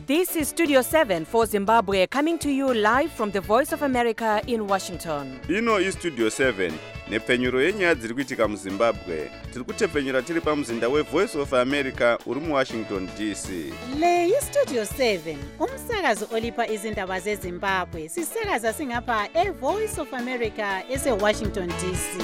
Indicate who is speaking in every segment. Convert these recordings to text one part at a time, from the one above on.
Speaker 1: This is Studio 7 for Zimbabwe, coming to you live from the Voice of America in Washington.
Speaker 2: Ino iStudio 7 nepfenyuro yenyaya dziri kuitika muZimbabwe. Tiri kutepfenyura tiri pamuzinda weVoice of America uri muWashington DC.
Speaker 3: Le iStudio 7 umsakazo olipa izindaba zeZimbabwe. Sisakaza singapha eVoice of America eseWashington DC.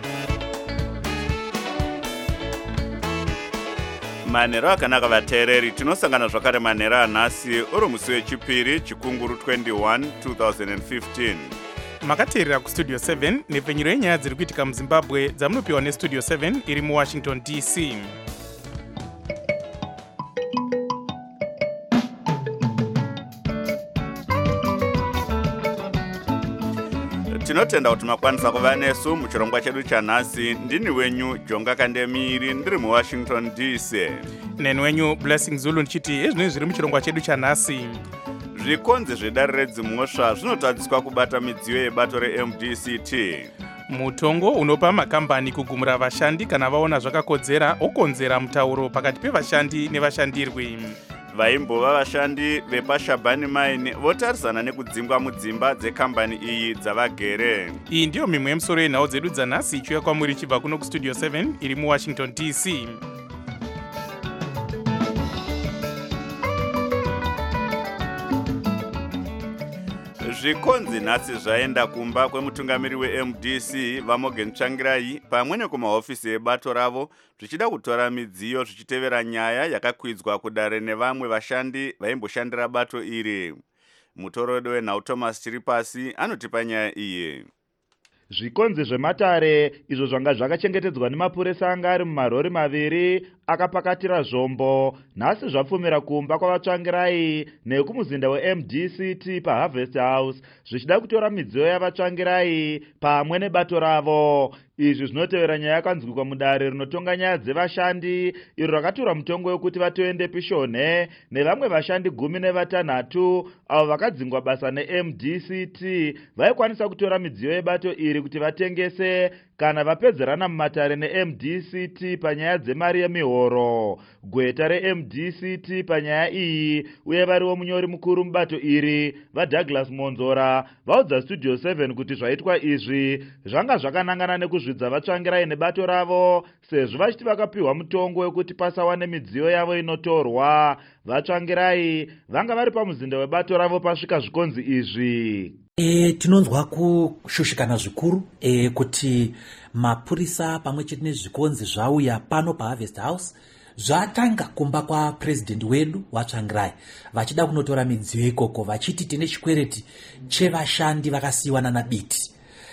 Speaker 2: Manhero akanaka vateereri, tinosangana zvakare manhero anhasi uri musi wechipiri chikunguru 21 2015.
Speaker 4: Makateerera kuStudio 7 nepfenyuro yenyaya dziri kuitika muZimbabwe dzamunopiwa neStudio 7 iri muWashington DC.
Speaker 2: Tinotenda kuti makwanisa kuva nesu muchirongwa chedu chanhasi. Ndini wenyu Jonga Kandemiri, ndiri muWashington DC.
Speaker 4: Neni wenyu Blessing Zulu ndichiti ezvinoi zviri muchirongwa chedu chanhasi.
Speaker 2: Zvikonzi zvedare redzimhosva zvinotadziswa kubata midziyo yebato reMDCT.
Speaker 4: Mutongo unopa makambani kugumura vashandi kana vaona zvakakodzera okonzera mutauro pakati pevashandi nevashandirwi.
Speaker 2: Vaimbova vashandi vepashabhani mine votarisana nekudzingwa mudzimba dzekambani iyi dzavagere.
Speaker 4: Iyi ndiyo mimwe yemusoro yenhau dzedu dzanhasi ichiuya kwamuri chibva kuno kuStudio 7 iri muWashington DC.
Speaker 2: Zvikonzi nhasi zvaenda kumba kwemutungamiri weMDC vaMorgan Tsvangirai pamwe nekumahofisi ebato ravo zvichida kutora midziyo zvichitevera nyaya yakakwidzwa kudare nevamwe vashandi vaimboshandira bato iri. Mutorodi wenhau Thomas Chiripasi anotipa nyaya iyi.
Speaker 5: Zvikonzi zvematare izvo zvanga zvakachengetedzwa nemapurisa anga ari mumarori maviri akapakatira zvombo nhasi zvapfumira kumba kwavatsvangirai nekumuzinda weMDCT paHarvest House zvichida kutora midziyo yavatsvangirai pamwe nebato ravo. Izvi zvinotevera nyaya yakanzwikwa mudare rinotonga nyaya dzevashandi iro rakatora mutongo wekuti vatoende pishonhe nevamwe vashandi 16 avo vakadzingwa basa neMDCT vaikwanisa kutora midziyo yebato iri kuti vatengese kana vapedzerana mumatare neMDCT panyaya dzemari yemihoro. Gweta reMDCT panyaya iyi uye variwo munyori mukuru mubato iri vaDouglas Monzora vaudza Studio 7 kuti zvaitwa izvi zvanga zvakanangana nekuzvidza vatsvangirai nebato ravo sezvo vachiti vakapiwa mutongo wekuti pasawane midziyo yavo inotorwa. Vatsvangirai vanga vari pamuzinda webato ravo pasvika zvikonzi izvi.
Speaker 6: Tinonzwa kushushikana zvikuru kuti mapurisa pamwe chete nezvikonzi zvauya pano paHarvest House zvatanga kumba kwapresident wedu waTsvangirai vachida kunotora midziyo ikoko vachiti tine chikwereti chevashandi vakasiyiwa naNabiti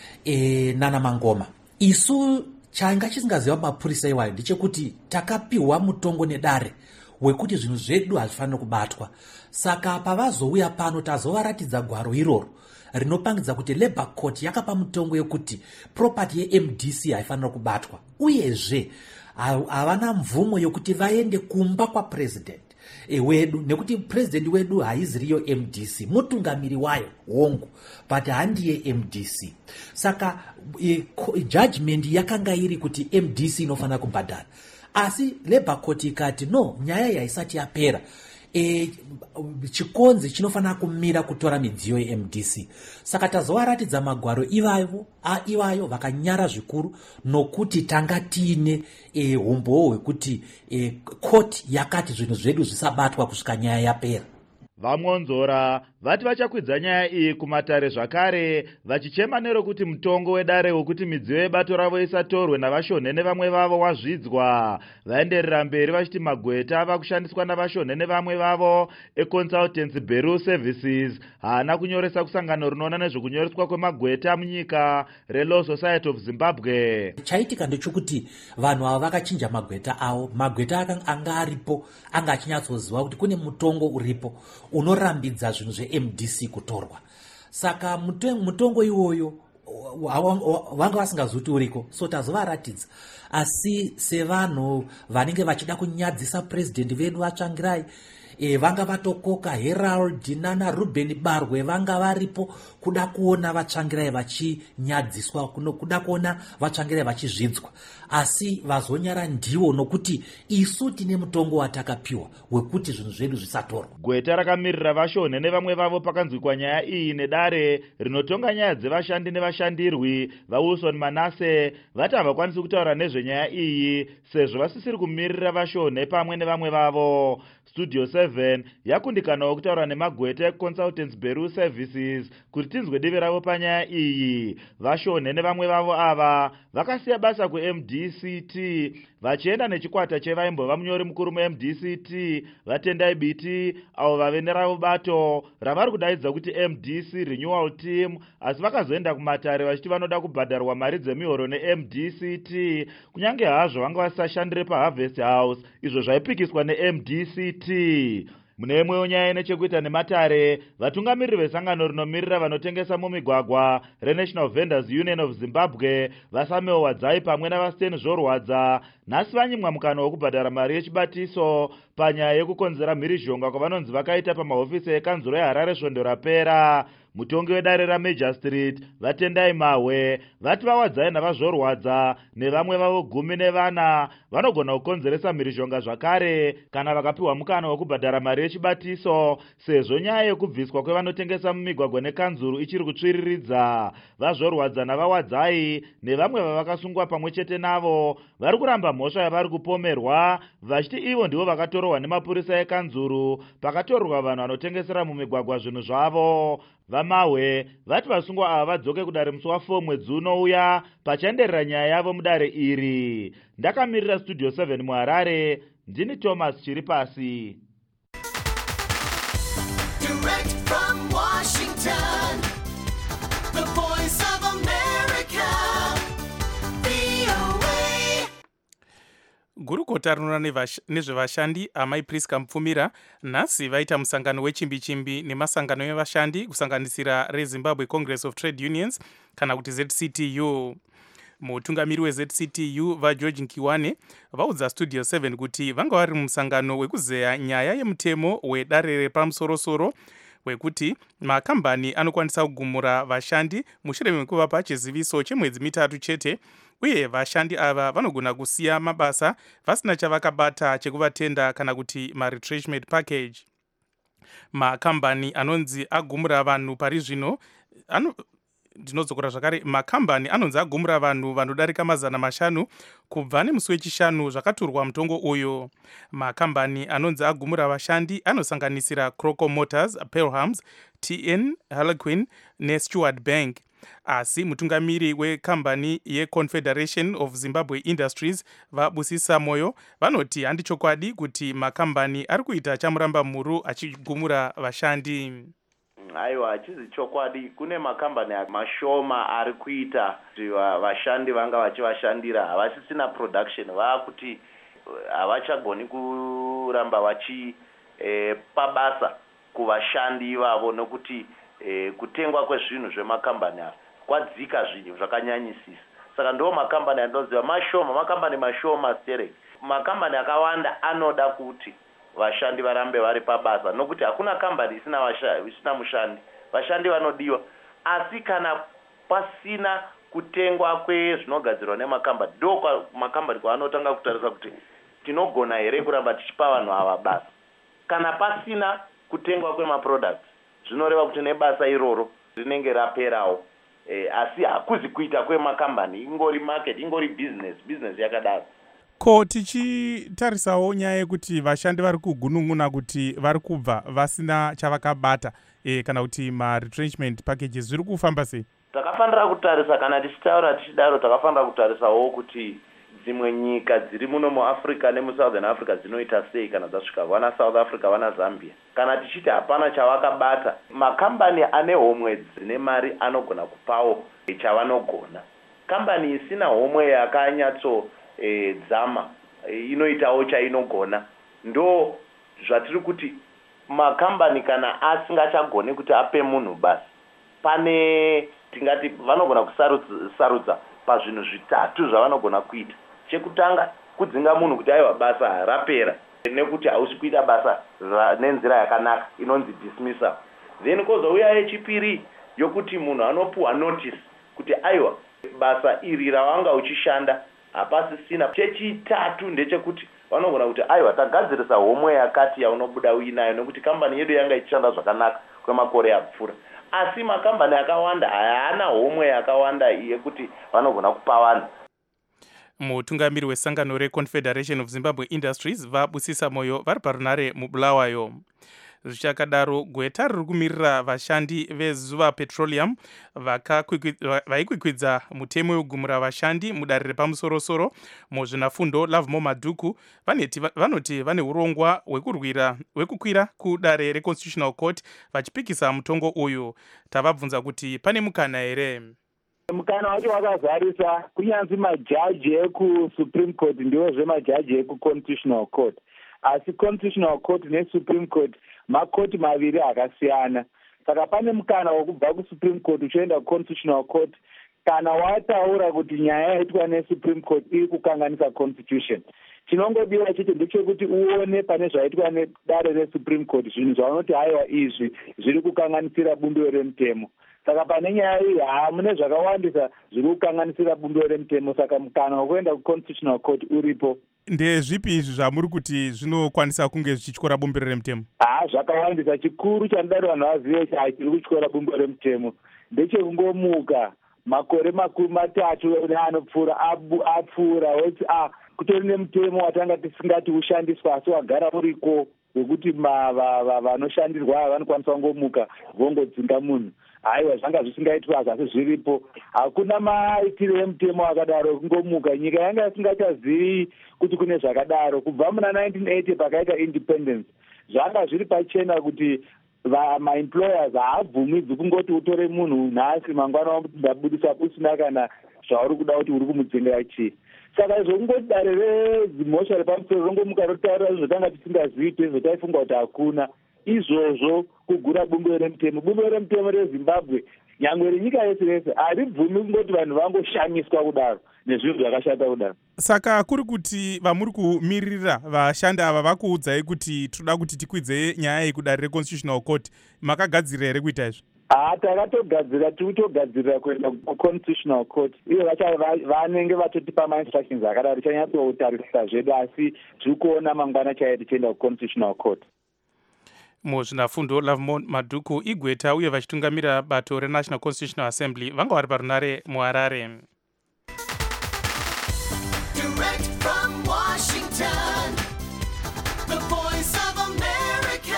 Speaker 6: nana Mangoma. Isu changa chisingaziva mapurisa iwayo ndechekuti takapiwa mutongo nedare wekuti zvinhu zvedu hazvifaniri kubatwa. Saka pavazouya pano tazovaratidza gwaro iroro rinopangidza kuti Labour Court yakapa mutongo yekuti property yeMDC haifanira kubatwa uyezve havana mvumo yokuti vaende kumba kwapresident wedu nekuti president wedu haiziriyo MDC, mutungamiri wayo hongu but handiye MDC. Saka judgment yakanga iri kuti MDC inofanira kubhadhara, asi Labour Court ikati no, nyaya yaisati yapera. Chikonzi chinofanira kumira kutora midziyo yeMDC. Saka tazovaratidza magwaro ivayo vakanyara zvikuru nokuti tanga tiine umbowo hwekuti court yakati zvinhu zvedu zvisabatwa kusvika nyaya yapera.
Speaker 5: VaMonzora vati vachakwidza nyaya iyi kumatare zvakare vachichema nerokuti mutongo wedare wekuti midziyo yebato ravo isatorwe navashonhe nevamwe vavo wazvidzwa. Vaenderera mberi vachiti magweta ava kushandiswa navashonhe nevamwe vavo eConsultancy Bureau Services haana kunyoresa kusangano rinoona nezvokunyoreswa kwemagweta munyika reLaw Society of Zimbabwe.
Speaker 6: Chaitika ndechekuti vanhu ava vakachinja magweta avo. Magweta anga aripo anga achinyatsoziva kuti kune mutongo uripo unorambidza zvinhu zveMDC kutorwa. Saka mutongo iwoyo vanga vasingazuti uriko, so tazovaratidza. Asi sevanhu vanenge vachida kunyadzisa president vedu vaTsvangirai vanga vatokoka Herald nana Ruben Barwe vanga varipo kuda kuona vatsvangirai vachinyadziswa, kuda kuona vatsvangirai vachizvidzwa, asi vazonyara ndivo nokuti isu tine mutongo watakapiwa wekuti zvinhu zvedu zvisatorwa.
Speaker 5: Gweta rakamirira vashonhe nevamwe vavo pakanzwikwa nyaya iyi nedare rinotonga nyaya dzevashandi nevashandirwi vaWilson Manase vati havakwanisi kutaura nezvenyaya iyi sezvo vasisiri kumirira vashonhe pamwe nevamwe vavo. Studio 7 yakundikanawo kutaura nemagweta eConsultants Bureau Services kuti tinzwe divi ravo panyaya iyi. Vashonhe nevamwe vavo ava vakasiya basa kuMDCT vachienda nechikwata chevaimbova munyori mukuru muMDCT vaTendai Biti avo vave neravo bato ravari kudaidza kuti MDC Renewal Team, asi vakazoenda kumatare vachiti vanoda kubhadharwa mari dzemihoro neMDCT kunyange hazvo vanga vasashandire paHarvest House izvo zvaipikiswa neMDCT. Mune imwewo nyaya nechekuita nematare, vatungamiriri vesangano rinomirira vanotengesa mumigwagwa reNational Vendors Union of Zimbabwe vaSamuel Wadzai pamwe navaSten Zvorwadza nhasi vanyimwa mukana wokubhadhara mari yechibatiso panyaya yekukonzera mhirizhonga kwavanonzi vakaita pamahofisi ekanzuro yeHarare svondo rapera. Mutongi wedare raMajor Street vaTendai Mahwe vati vaWadzai navaZvorwadza nevamwe vavo 14 vanogona kukonzeresa mhirizhonga zvakare kana vakapiwa mukana wokubhadhara mari yechibatiso, sezvo nyaya yekubviswa kwevanotengesa mumigwagwa nekanzuru ichiri kutsviriridza. VaZvorwadza navaWadzai nevamwe vavakasungwa pamwe chete navo vari kuramba mhosva yavari kupomerwa vachiti ivo ndivo vakatorohwa nemapurisa ekanzuru pakatorwa vanhu vanotengesera mumigwagwa zvinhu zvavo. VaMahwe vati vasungwa ava vadzoke kudare musi wa4 mwedzi unouya pachaenderera nyaya yavo mudare iri. Ndakamirira Studio 7 muHarare, ndini Thomas Chiripasi.
Speaker 7: Direct from Washington, the voice of America, VOA.
Speaker 4: Gurukota rinoona nezvevashandi amai Priska Mupfumira nhasi vaita musangano wechimbi-chimbi nemasangano evashandi kusanganisira reZimbabwe Congress of Trade Unions kana kuti ZCTU. Mutungamiri weZCTU vaGeorge Nkiwane vaudza Studio 7 kuti vanga vari mumusangano wekuzeya nyaya yemutemo wedare repamusoro-soro wekuti makambani anokwanisa kugumura vashandi mushure mekuvapa chiziviso chemwedzi 3 chete, uye vashandi ava vanogona kusiya mabasa vasina chavakabata chekuvatenda kana kuti retrenchment package. Makambani anonzi agumura vanhu pari zvino ndinodzokera zvakare, makambani anonzi agumura vanhu vanodarika 500 kubva nemusi wechishanu zvakaturwa mutongo uyu. Makambani anonzi agumura vashandi anosanganisira Croco Motors, Pelhams, TN, Harlequin neStewart Bank. Asi mutungamiri wekambani yeConfederation of Zimbabwe Industries vaBusisa Moyo vanoti handichokwadi kuti makambani ari kuita chamuramba mhuru achigumura vashandi.
Speaker 8: Aiwa, hachizi chokwadi. Kune makambani mashoma ari kuita kuti vashandi vanga vachivashandira havasisina production, vakuti havachagoni kuramba vachipa basa kuvashandi ivavo nokuti kutengwa kwezvinhu zvemakambani ava kwadzika zvinhu zvakanyanyisisa. Saka ndo makambani anoziva mashoma, makambani mashoma sterek. Makambani akawanda anoda kuti vashandi varambe vari pabasa nokuti hakuna kambani isina mushandi. Vashandi vanodiwa, asi kana pasina kutengwa kwezvinogadzirwa nemakambani ndo makambani kwaanotanga kutarisa kuti tinogona here kuramba tichipa vanhu ava basa. Kana pasina kutengwa kwemaproducts zvinoreva kuti nebasa iroro rinenge raperawo. Asi hakuzi kuita kwemakambani, ingori market, ingori business yakadaro.
Speaker 4: Ko tichitarisawo nyaya yekuti vashandi vari kugunun'una kuti vari kubva vasina chavakabata kana kuti retrenchment packages zviri kufamba sei?
Speaker 8: Takafanira kutarisa, kana tichitaura tichidaro takafanira kutarisawo kuti dzimwe nyika dziri muno muAfrica nemuSouthern Africa dzinoita sei kana dzasvika, vana South Africa vana Zambia. Kana tichiti hapana chavakabata, makambani ane homwe dzine mari anogona kupawo chavanogona. Kambani isina homwe yakanyatso dzama inoitawo chainogona. Ndo zvatiri kuti makambani kana asingachagoni kuti ape munhu basi, pane tingati vanogona kusarudza pazvinhu 3 zvavanogona kuita. Chekutanga kudzinga munhu kuti aiwa basa rapera, nekuti hausi kuita basa nenzira yakanaka inonzi dismissal. Then kozouya yechipiri yokuti munhu anopuwa notice kuti aiwa basa iri rawanga uchishanda hapasisina. Chechitatu ndechekuti vanogona kuti aiwa tagadzirisa homwe yakati yaunobuda uinayo nekuti kambani yedu yanga ichishanda zvakanaka kwemakore apfuura. Asi makambani akawanda haana homwe yakawanda yekuti vanogona kupa vanhu.
Speaker 4: Mutungamiri wesangano reConfederation of Zimbabwe Industries vabusisa moyo vari parunare muBulawayo. Zvichakadaro gweta riri kumirira vashandi vezuva petroleum vaikwikwidza mutemo wegumura vashandi mudare repamusoro-soro muzvinafundo Lovemore Madhuku vanoti vane urongwa hwekukwira kudare reConstitutional Court vachipikisa mutongo uyu. Tavabvunza kuti pane mukana here.
Speaker 9: Mukana wacho wakazarisa kunyanzi majaji ekuSupreme Court ndiwozve majaji ekuConstitutional Court. Asi Constitutional Court neSupreme Court makoti maviri akasiyana. Saka pane mukana wokubva kuSupreme Court uchienda kuConstitutional Court kana wataura kuti nyaya yaitwa neSupreme Court iri kukanganisa Constitution. Chinongodiwa chete ndechekuti uone pane zvaitwa nedare reSupreme Court zvinhu zvaunoti haiwa izvi zviri kukanganisira bumbiro remutemo. Saka pane nyaya iyi hamune zvakawandisa zviri kukanganisira bumbiro remutemo, saka mukana wekuenda kuConstitutional Court uripo.
Speaker 4: Ndezvipi izvi zvamuri kuti zvinokwanisa kunge zvichityora bumbiro remutemo?
Speaker 9: Zvakawandisa. Chikuru chandari vanhu vazive chiri kutyora bumbiro remutemo ndechekungomuka makore makuru matatu neanopfuura apfuura woti kutori nemutemo watanga tisingati ushandiswa asi wagara uriko wekuti vanoshandirwa vanokwanisa kungomuka vongodzinga munhu. Haiwa zvanga zvisingaitwa asi zviripo. Hakuna maitiro emutemo akadaro kungomuka. Nyika yanga isingachazivi kuti kune zvakadaro. Kubva muna 1980 pakaita independence zvanga zviri pachena kuti maemployers haabvumidzi kungoti utore munhu nhasi mangwana wamudabudisa usina kana zvauri kuda kuti uri kumudzingira chii. Saka izvongoti dare rezimhosva repamusoro rongomuka rotaura zvotanga tisingazivi tezvo taifunga kuti hakuna. Izvozvo kugura bumbiro remutemo. Bumbiro remutemo reZimbabwe nyangwe renyika yese yese haribvumi kungoti vanhu vangoshamiswa kudaro nezvinhu zvakashata kudaro.
Speaker 4: Saka kuri kuti vamuri kumirira vashandi ava vakuudzai kuti toda kuti tikwidze nyaya iyi kudare reConstitutional Court, makagadzirira here kuita izvi?
Speaker 9: Takatogadzira, tirikutogadzirira kuenda kuConstitutional Court. Ivo vanenge vatotipa mainstructions akadaro tichanyatsotarisisa zvedu asi tiri kuona mangwana chaiye tichienda kuConstitutional Court.
Speaker 4: Muzvinafundo Lovemore Madhuku igweta uye vachitungamira bato reNational Constitutional Assembly vanga vari parunare muHarare.
Speaker 7: Direct from Washington, the voice of America,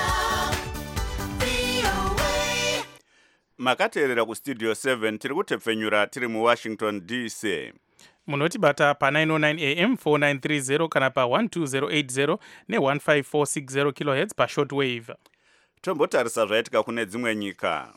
Speaker 7: VOA.
Speaker 2: Makateerera kustudio 7 tiri kutepfenyura tiri muWashington DC.
Speaker 4: Munotibata pa909 AM 4930 kana pa12080 ne15460 kHz pashortwave.
Speaker 2: Tombotarisa zvaitika kune dzimwe nyika.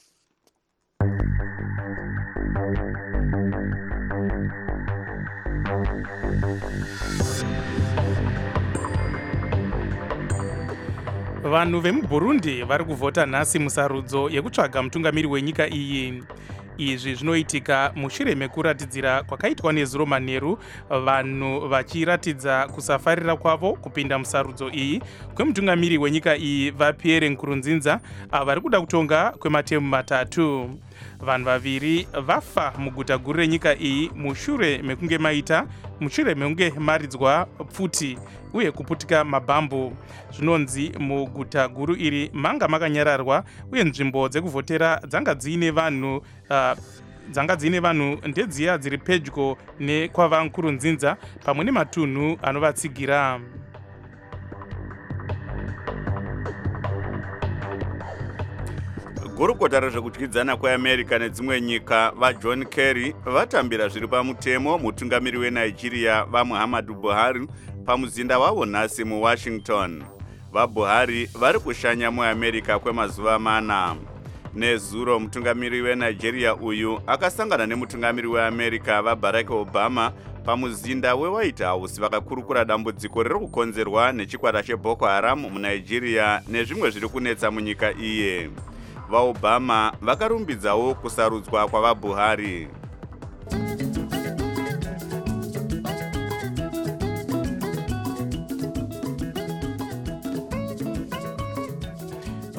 Speaker 4: Vanhu vemuBurundi vari kuvhota nhasi musarudzo yekutsvaga mutungamiri wenyika iyi. Izvi zvinoitika mushure mekuratidzira kwakaitwa nezuro manheru vanhu vachiratidza kusafarira kwavo kupinda musarudzo iyi kwemutungamiri wenyika iyi vaPierre Nkurunziza vari kuda kutonga kwematemu matatu. Vanhu vaviri vafa muguta guru renyika iyi mushure mekunge maridzwa pfuti uye kuputika mabhambu. Zvinonzi muguta guru iri manga makanyararwa uye nzvimbo dzekuvhotera dzanga dziine vanhu ndedziya dziri pedyo nekwava Nkurunziza pamwe nematunhu anovatsigira.
Speaker 2: Gurukota rezvekudyidzana kweAmerica nedzimwe nyika vaJohn Kerry vatambira zviri pamutemo mutungamiri weNigeria vaMuhammadu Buhari pamuzinda wavo nhasi muWashington. VaBuhari vari kushanya muAmerica kwemazuva 4. Nezuro mutungamiri weNigeria uyu akasangana nemutungamiri weAmerica vaBarack Obama pamuzinda weWhite House vakakurukura dambudziko riri kukonzerwa nechikwata cheBoko Haram muNigeria nezvimwe zviri kunetsa munyika iye. VaObama vakarumbidzawo kusarudzwa kwavaBuhari.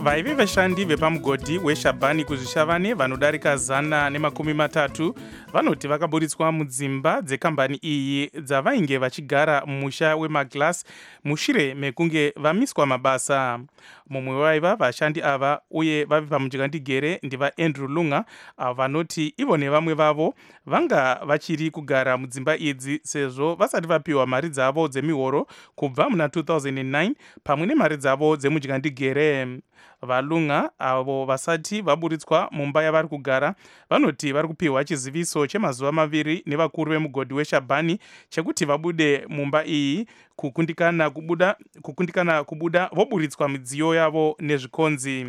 Speaker 4: vaive vashandi vepamugodhi weshabhani kuzvishavane vanodarika 130 vanoti vakaburitswa mudzimba dzekambani iyi dzavainge vachigara mumusha wemaglass mushure mekunge vamiswa mabasa. Mumwe waiva vashandi ava uye vave pamunjandigere ndivaAndrew Lunga vanoti ivo nevamwe vavo vanga vachiri kugara mudzimba idzi sezvo vasati vapiwa mari dzavo dzemihoro kubva muna 2009 pamwe nemari dzavo dzemunjandigere. Valunga avo vasati vaburitswa mumba yavari kugara vanoti vari kupiwa chiziviso chemazuva 2 nevakuru vemugodhi weshabhani chekuti vabude mumba iyi kukundikana kubuda voburitswa midziyo yavo nezvikonzi.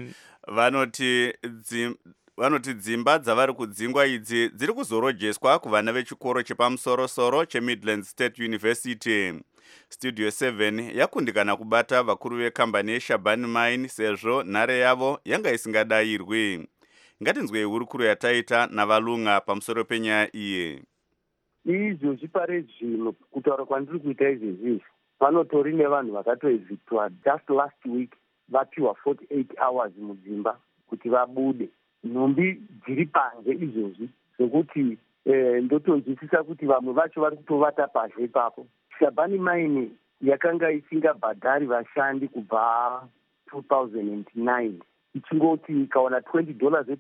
Speaker 2: Vanoti dzimba dzavari kudzingwa idzi dziri kuzorojeswa kuvana vechikoro chepamusoro-soro cheMidlands State University. Studio 7 yakundikana kubata vakuru vekambani yeShabani Mine sezvo nhare yavo yanga isingadayirwi. Ngatinzwei hurukuro yataita naValunga pamusoro penyaya iyi.
Speaker 10: Izvozvi pare zvino kutaura kwandiri kuita izvezvi panotori nevanhu vakatoevhictwa just last week vapiwa 48 hours mudzimba kuti vabude. Nhumbi dziri panze izvozvi zvokuti ndotonzwisisa kuti vamwe vacho vari kutovata pazhe ipapo. Shabani Mine yakanga isingabhadhari vashandi kubva 2009 ichingoti ikaona $20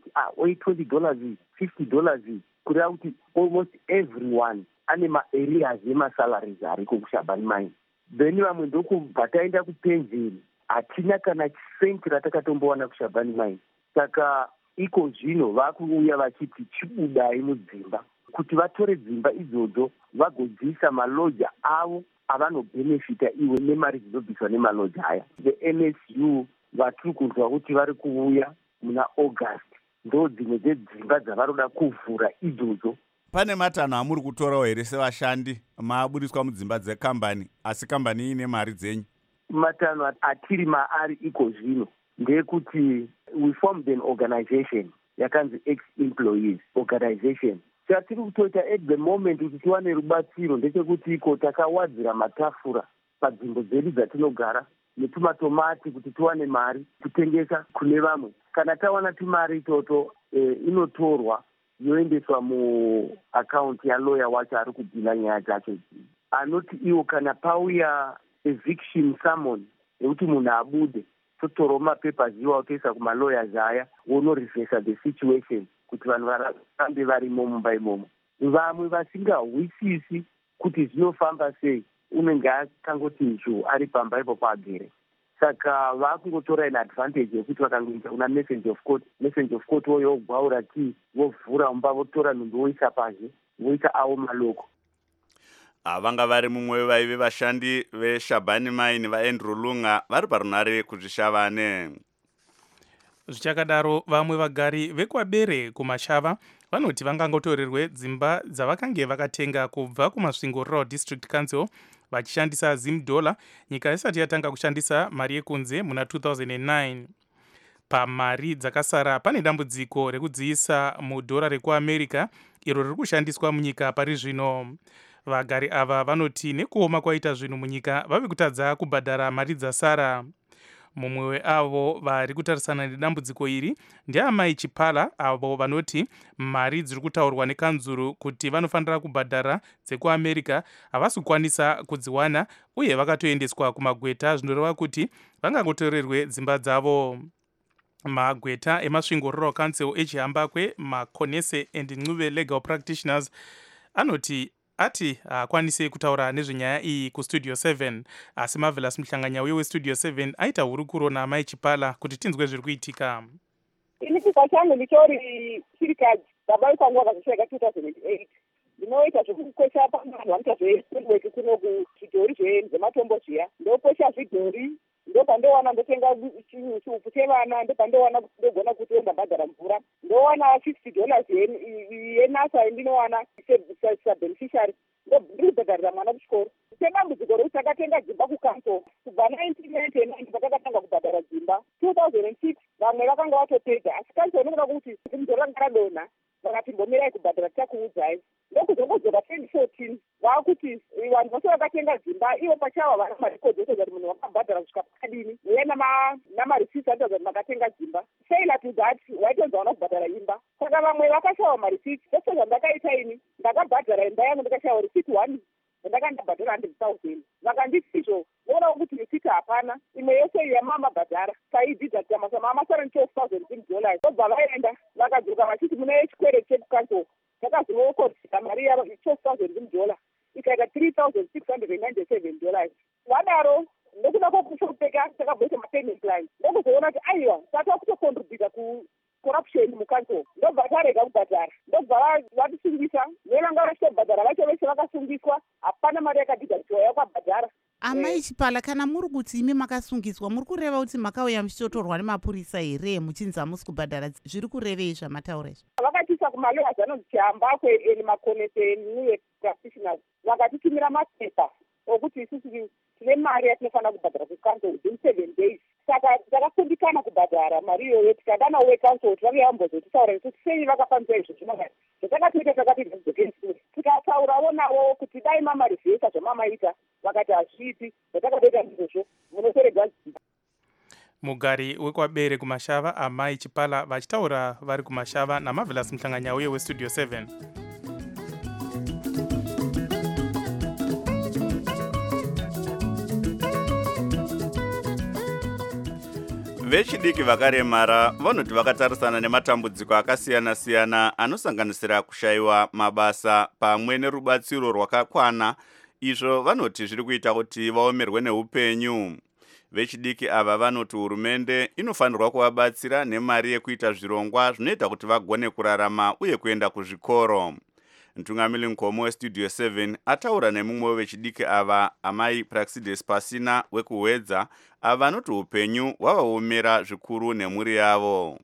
Speaker 10: $20 $50 kureva kuti almost everyone ane maareas emasalaries ariko kuShabani Mine. Then vamwe ndokubva taenda kupensheni hatina kana chisenti ratakatombowana kuShabani Mine. Saka iko zvino vakuuya vachiti chibudai mudzimba kuti vatore dzimba idzodzo vagodzisa maloja avo avanobhenefita iwe nemari dzinobviswa nemaloja aya. The NSU vatiri kunzwa kuti vari kuuya muna August ndo dzimwe dzedzimba dzavaroda kuvhura idzodzo.
Speaker 2: Pane matanho amuri kutorawo here sevashandi maburiswa mudzimba dzekambani asi kambani ine mari dzenyu?
Speaker 10: Matanho atiri maari iko zvino ndekuti we formed an organization yakanzi ex-employees organization. Chatiri kutoita at the moment kuti tiwane rubatsiro ndechekuti iko takawadzira matafura panzvimbo dzedu dzatinogara netumatomati kuti tiwane mari kutengesa kune vamwe. Kana tawana timari itoto inotorwa yoendeswa muakaunti yaloya wacho ari kudhila nyaya dzacho. Anoti iwo kana pauya eviction summon yekuti munhu abude totorawo mapapers iwawo toisa kumalawyers aya wonorefesa the situation kuti vanhu varambe varimo mumba imomo. Vamwe vasingahwisisi kuti zvinofamba sei unenge akangoti nzvu ari pamba ipopo agere. Saka vakungotora in advantage yekuti vakangoita kuna messenger of court voyogwaura tii vovhura mumba votora nhumbi voisa pazhe voita avo maloko.
Speaker 2: Vanga vari mumwe wevaive vashandi veShabani Mine vaAndrew Lunga vari parunare kuzvishavane.
Speaker 4: Zvichakadaro vamwe vagari vekwabere kumashava vanoti vangangotorerwe dzimba dzavakange vakatenga kubva kumasvingo Rural District Council vachishandisa $10 nyika isati yatanga kushandisa mari yekunze muna 2009. Pamari dzakasara pane dambudziko rekudziisa mudhora rekuAmerica iro riri kushandiswa munyika pari zvino. Vagari ava vanoti nekuoma kwaita zvinhu munyika vave kutadza kubhadhara mari dzasara. Mumwe weavo vari kutarisana nedambudziko iri ndiamai Chipala avo vanoti mari dziri kutaurwa nekanzuru kuti vanofanira kubhadhara dzekuAmerica havasi kukwanisa kudziwana uye vakatoendeswa kumagweta zvinoreva kuti vangangotorerwe dzimba dzavo. Magweta emasvingo Rural Council echihambakwe makonese and Ncube Legal Practitioners ati akwanise kutaura nezvenyaya iyi kuStudio 7 asi Marvelous Mhlanganyauye weStudio 7 aita hurukuro naamai Chipala kuti tinzwe zviri kuitika.
Speaker 11: Ini chikwa changu ndichori chirikadzi baba ikwangu vakazvisheka 2008 ndinoita zvekukwesha vanhu vanoita zvework kuno kuzvidhori zvematombo zviya ndokwesha zvidhori ndopandowana ndotenga chiupu chevana ndopandowana ndogona kuti ndabhadhara mvura ndowana $60 yenasa ndinowana beneficiary ndobhadharira mwana kuchikoro. Sedambudziko rokuti takatenga dzimba kukanso kubva 1999 patakatanga kubhadhara dzimba 2006 vamwe vakanga vatopedza asi kanso inoda kuti mudhoro ranga radonha vakati mbomirai kubhadhara tichakuudzai ndokuzongodzoka 2014 vakuti vanhu vose vakatenga dzimba ivo pachavo vana marekodzi ekuti munhu wakabhadhara kusvika pakadini makadini uye namarisiti atoza kuti makatenga dzimba. Failure to that waitonzaona kubhadhara imba. Saka vamwe vakashawa marisiti. Zvese zvandakaita ini ndakabhadhara imba yangu ndikashawa risiti 1 ndakandabhadhara 100,000. Vakandisizvo voona kuti risiti hapana. Imwe yose yamamabhadhara saidzidza kuti masara $12,000. Vobva vaenda vakadzoka vachiti mune chikwere chekukanto takazinokodzera mari yavo $12,000 ikaita $3,697. Vadaro ndokuda kwokushopeka takabvesa mapayment plan ndokuzoona kuti aiwa saka kutokontribhuta kucorruption mukanto ndobva tarega kubhadhara ndobva vatisungisa nevanga vachitobhadhara vacho vese vakasungiswa hapana mari yakabvisa kuti waya kwabhadhara.
Speaker 12: Amai Chipala, kana muri kuti imi makasungiswa muri kureva kuti makauya muchitotorwa nemapurisa here muchinzi hamusi kubhadhara, zviri kurevei zvamataura izvo?
Speaker 11: Vakatisa kumalawyers anonzi Chiambakwe and Makonete New Practitioners vakatitumira mapepa okuti isusu tine mari yatinofanira kubhadhara kukanto within 7 days. Saka takakundikana kubhadhara mari iyoyo tikadana wekanso kuti vave vambozotitaura kuti sei vakafanira izvozvo mari zvatakatoita takati zvidzokensure tikataurawo navo kuti dai mamarivhesa zvamamaita vakati hazviiti zvatakatoita ndizvozvo munotorega dzimba.
Speaker 4: Mugari wekwabere kumashava Amai Chipala vachitaura vari kumashava naMarvelous Mhlanganya uye westudio 7.
Speaker 2: Vechidiki vakaremara vanoti vakatarisana nematambudziko akasiyana-siyana anosanganisira kushayiwa mabasa pamwe nerubatsiro rwakakwana. Izvo vanoti zviri kuita kuti vaomerwe neupenyu. Vechidiki ava vanoti hurumende inofanirwa kuvabatsira nemari yekuita zvirongwa zvinoita kuti vagone kurarama uye kuenda kuzvikoro. Mtungamiri Nkomo westudio 7 ataura nemumwe wevechidiki ava Amai Praxidis Pasina wekuhwedza ava vanoti upenyu hwavaomera zvikuru nemhuri yavo.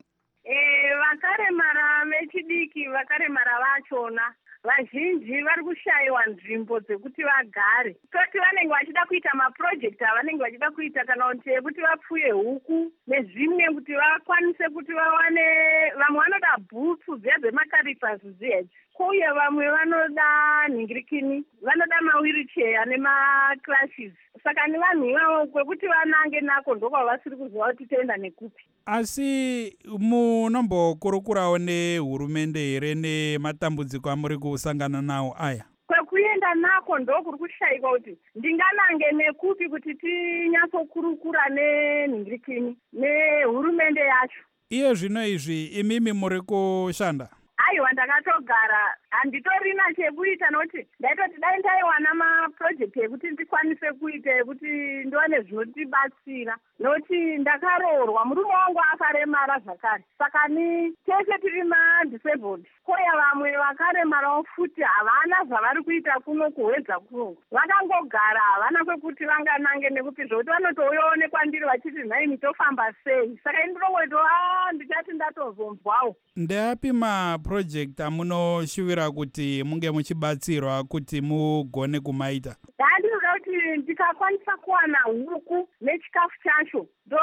Speaker 13: Vakaremara vechidiki vakaremara vachona vazhinji vari kushayiwa nzvimbo dzekuti vagare. Toti vanenge vachida kuita mapurojekti avanenge vachida kuita kana kuti vapfuye huku nezvimwe kuti vakwanise kuti vawane. Vamwe vanoda bhutsu dziya dzemakaripasi dziedzi, uye vamwe vanoda nhingirikini, vanoda mawiricheya nemaclashes. Saka nevanhu ivavo kwekuti vanange nako ndokwavasiri kuziva kuti toenda nekupi.
Speaker 14: Asi munombokurukurawo nehurumende here nematambudziko amuri kusangana nawo aya?
Speaker 13: Kwekuenda nako ndokuri kushayikwa kuti ndinganange nekupi kuti tinyatsokurukura nenhingirikini nehurumende yacho.
Speaker 14: Iye zvino izvi imimi muri kushanda?
Speaker 13: Aiwa, ndakatogara handitorina chekuita nokuti ndaitoti dai ndaiwana mapurojekti ekuti ndikwanise kuita ekuti ndiwane zvinotibatsira nokuti ndakaroorwa, murume wangu akaremara zvakare. Saka ni tese tiri madisabled, koya vamwe vakaremarawo futi havana zvavari kuita kuno kuhwedza kuno, vakangogara havana kwekuti vanganange nekupi zvokuti vanotouyawo kwandiri vachiti nhai mitofamba sei. Saka indinongoti ndichati ndatozonzwawo.
Speaker 14: Ndeapi mapurojekti amunoshuvira kuti munge muchibatsirwa kuti mugone kumaita?
Speaker 13: Ndinoda kuti ndikakwanisa kuwana huku nechikafu chacho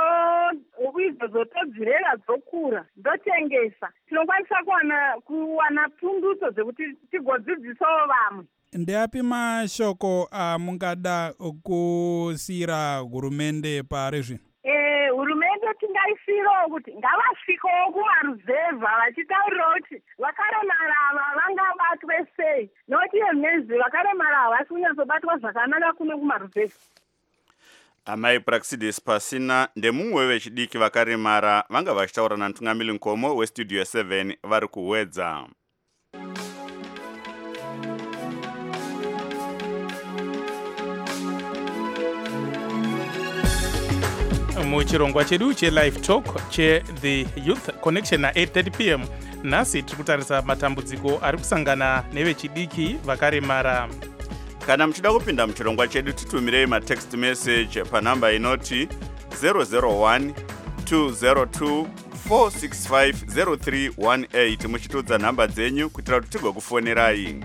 Speaker 13: idzo zotodzirera dzokura ndotengesa, tinokwanisa kuwana pundutso dzekuti tigodzidzisawo vamwe.
Speaker 14: Ndeapi mashoko amungada kusiyira hurumende pari zvino?
Speaker 13: Hurumende tingaisirawo kuti ngavasvikewo kumaruzevha vachitaurirawo kuti vakaremara ava vangabatwe sei, nokuti mhezi vakaremara havasi kunyatsobatwa zvakanaka kuno kumaruzevha.
Speaker 2: Amai Praxidis Pasina ndemumwe wevechidiki vakaremara vanga vachitaura naMtungamiri Nkomo westudio 7 vari kuhwedza.
Speaker 4: Muchirongwa chedu che-live talk che-the youth connection na8:30 p.m. nhasi tiri kutarisa matambudziko ari kusangana nevechidiki vakaremara.
Speaker 2: Kana muchida kupinda muchirongwa chedu titumirei matext message panhamba inoti 001 202 465 0318 muchitudza nhamba dzenyu kuitira kuti tigokufonerai.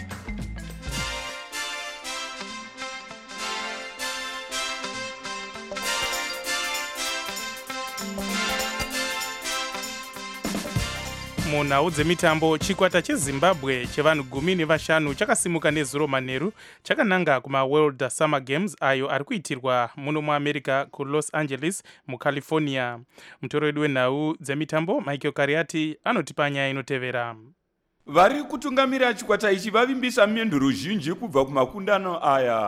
Speaker 4: munhau dzemitambo, chikwata chezimbabwe chevanhu 15 chakasimuka nezuro manheru chakananga kumaworld summer games ayo ari kuitirwa muno muamerica kulos angeles mucalifornia. Mutoro wedu wenhau dzemitambo Michael Kariati anotipa nyaya inotevera.
Speaker 15: Vari kutungamira chikwata ichi vavimbisa menduro zhinji kubva kumakundano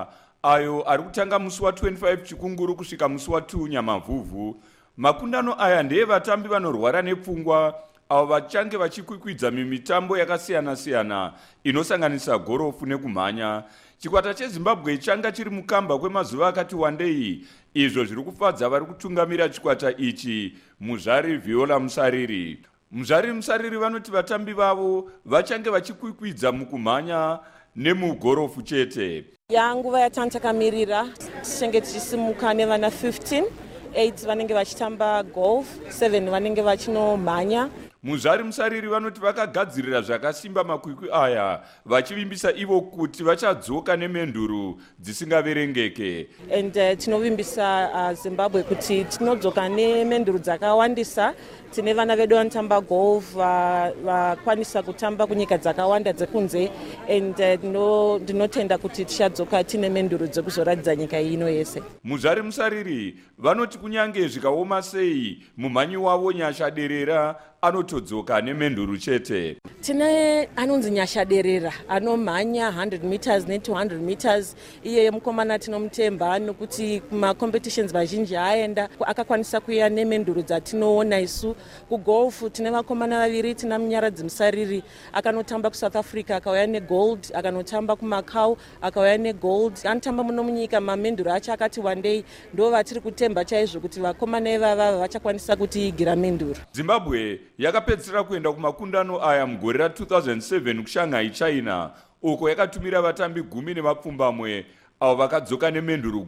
Speaker 15: ayo ari kutanga musi wa25 chikunguru kusvika musi wa2 nyamavhuvhu. Makundano aya ndeye vatambi vanorwara nepfungwa avo vachange vachikwikwidza mimitambo yakasiyana-siyana inosanganisa gorofu nekumhanya. Chikwata chezimbabwe changa chiri mukamba kwemazuva akati wandei, izvo zviri kufadza vari kutungamira chikwata ichi, Muzvari Viola Musariri. Muzvari Musariri vanoti vatambi vavo vachange vachikwikwidza mukumhanya nemugorofu chete.
Speaker 16: Yanguva yatantakamirira tichenge tichisimuka nevana 15, 8 vanenge vachitamba golf, 7 vanenge vachinomhanya.
Speaker 15: Muzvari Musariri vanoti vakagadzirira zvakasimba makwikwi aya, vachivimbisa ivo kuti vachadzoka nemenduru dzisingaverengeke.
Speaker 16: And tinovimbisa Zimbabwe kuti tinodzoka nemenduru dzakawandisa. Tine vana vedu vanotamba golf vakwanisa kutamba kunyika dzakawanda dzekunze, and ndinotenda kuti tichadzoka tine menduru dzekuzoratidza nyika ino yese.
Speaker 15: Muzvari Musariri vanoti kunyange zvikaoma sei mumhanyi wavo Nyasha Derera anotodzoka nemenduru chete.
Speaker 16: Tine anonzi Nyasha Derera anomhanya 100 meters ne200 meters. Iye mukomana tinomutemba nokuti kuma competitions vazhinji aenda akakwanisa kuya nemenduru dzatinoona isu. Kugolf tine vakomana vaviri, tina Munyaradzi Musariri akanotamba kuSouth Africa akauya negold, akanotamba kuMacau akauya negold. Anotamba muno munyika mamenduru acho akati wandei, ndo vatiri kutemba chaizvo kuti vakomana ivava vachakwanisa kutiigira menduru.
Speaker 15: Zimbabwe yakapedzisira kuenda kumakundano aya mugore ra2007 kuShanghai, China, uko yakatumira vatambi 10 nemapfumbamwe avo vakadzoka nemenduru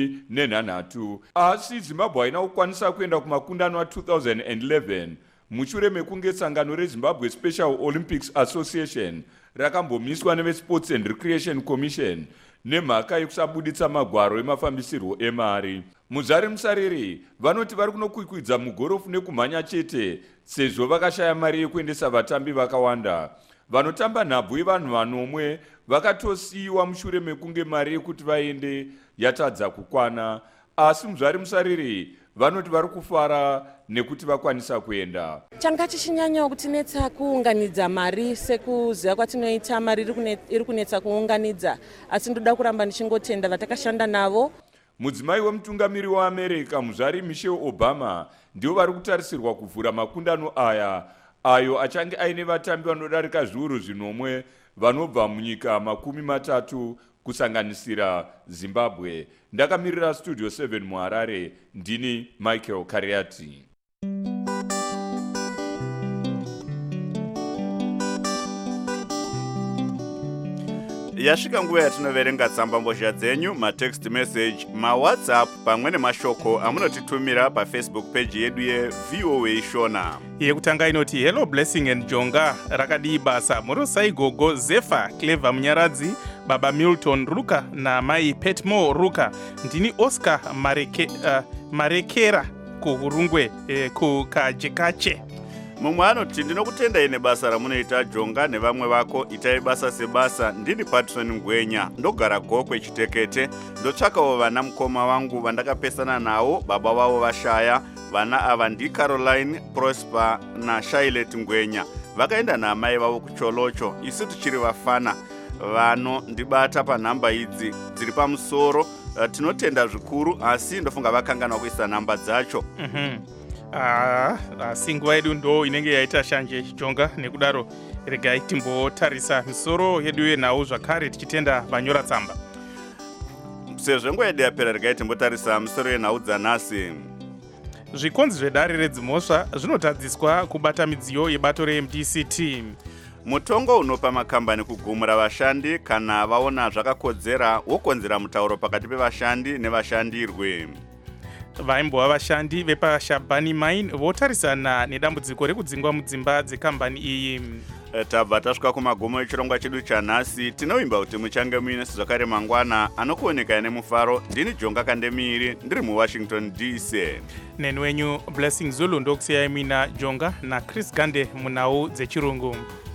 Speaker 15: 10 asi Zimbabwe haina kukwanisa kuenda kumakundano a2011 mushure mekunge sangano reZimbabwe Special Olympics Association rakambomiswa neveSports and Recreation Commission nemhaka yekusabuditsa magwaro emafambisirwo emari. Muzvari Musariri vanoti vari kunokwikwidza mugorofu nekumhanya chete sezvo vakashaya mari yekuendesa vatambi vakawanda. Vanotamba nhabvu yevanhu vanomwe vakatosiyiwa mushure mekunge mari yekuti vaende yatadza kukwana, asi Muzvari Musariri vanoti vari kufara nekuti vakwanisa kuenda.
Speaker 16: Changa chichinyanyawo kutinetsa kuunganidza mari, sekuziva kwatinoita mari iri kunetsa kuunganidza, asi ndoda kuramba ndichingotenda vatakashanda navo.
Speaker 15: Mudzimai wemutungamiri waAmerica Muzvari Michelle Obama ndivo vari kutarisirwa kuvhura makundano ayo achange aine vatambi vanodarika zviuru 10 vanobva munyika 30 kusanganisira Zimbabwe. Ndakamirira Studio 7 muHarare, ndini Michael Kariati.
Speaker 2: Yasvika nguva yatinoverenga tsambambozha dzenyu, matext message, mawhatsapp pamwe nemashoko amunotitumira pafacebook page yedu yeVOA Shona.
Speaker 4: Yekutanga inoti hello blessing and jonga, rakadii basa Morosai Gogo Zefa Clever Munyaradzi, baba Milton Ruka na mai Petmo Ruka. Ndini Oscar Marekera kuhurungwe kukajekache.
Speaker 2: Mumwe anoti ndinokutendai nebasa ramunoita jonga nevamwe vako, itai basa sebasa. Ndini Patson Ngwenya, ndogara Gokwe Chitekete. Ndotsvakawo vana mukoma wangu vandakapesana nawo, baba vavo vashaya. Vana ava ndi Caroline Prosper na Shailet Ngwenya, vakaenda namai vavo kuCholocho. Isu tichiri vafana vano ndibata panhamba idzi dziri pamusoro. Tinotenda zvikuru, asi ndofunga vakanganwa kuisa nhamba dzacho.
Speaker 4: Asi nguva yedu ndo inenge yaita shanje jonga, nekudaro regai timbotarisa misoro yedu yenhau zvakare tichitenda vanyora tsamba.
Speaker 2: Sezvo nguva yedu yapera, regai timbotarisa misoro yenhau dzanhasi.
Speaker 4: Zvikonzi zvedare redzimhosva zvinotadziswa kubata midziyo yebato reMDCT.
Speaker 2: Mutongo unopa makambani kugumura vashandi kana vaona zvakakodzera wokonzera mutauro pakati pevashandi nevashandirwe.
Speaker 4: Vaimbova vashandi vepaShabani Mine votarisana nedambudziko rekudzingwa mudzimba dzekambani iyi.
Speaker 2: tabva tasvika kumagumo echirongwa chedu chanhasi. Tinovimba kuti muchange muine zvakare mangwana anokuoneka nemufaro. Ndini Jonga Kandemiri ndiri muWashington DC.
Speaker 4: Neni wenyu Blessing Zulu ndokusiyai mina Jonga na Chris Gande munhau dzechirungu.